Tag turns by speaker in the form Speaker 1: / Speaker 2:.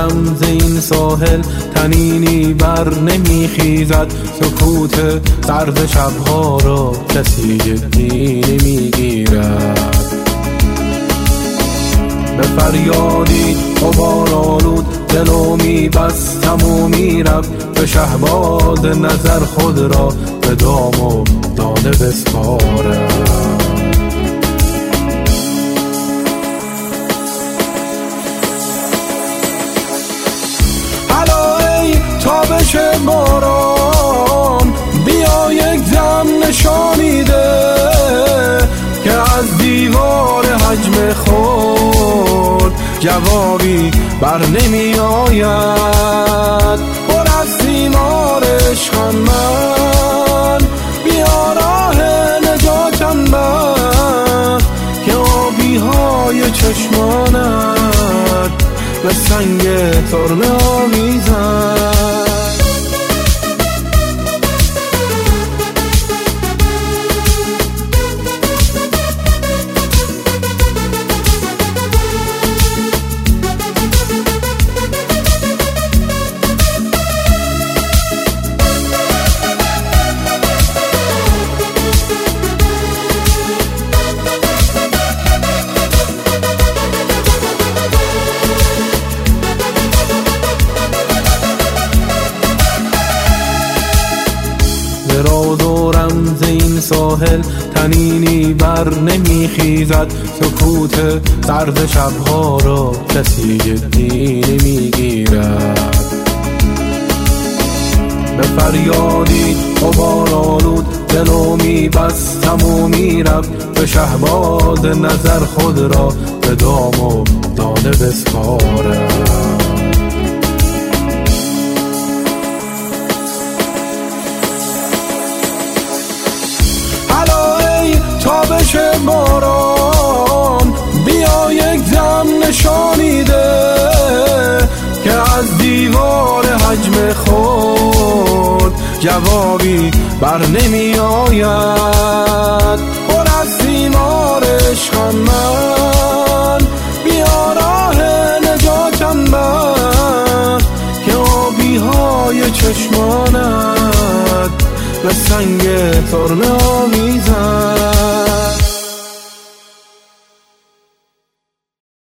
Speaker 1: دورم ز این ساحل تنینی بر نمیخیزد، سکوت سرد شبها را کسی جدی نمیگیرد. به فریادی غبارآلود دلو میبستم و میرفت، به شهباز نظر خود را به دام و دانه بسپارم. تابش باران بیا یک دم نشانی ده که از دیوار حجم خود جوابی بر نمی آید. پر از سیمار عشقم من، بیا راه نجاتم بر که آبی های چشمانت به سنگ سرمه آمیزد. دورم ز این ساحل تنینی بر نمیخیزد، سکوت سرد شبها را کسی جدی نمیگیرد. به فریادی غبارآلود دلو میبستم و میرفت، به شهباز نظر خود را به دام و دانه بسپارم. تابش باران بیا یک دم نشانی ده که از دیوار حجم خود جوابی بر نمی آید. پر از سیمار عشقم من، بیا راه نجاتم بر که آبی های چشمانت به سنگ سرمه آمیزد.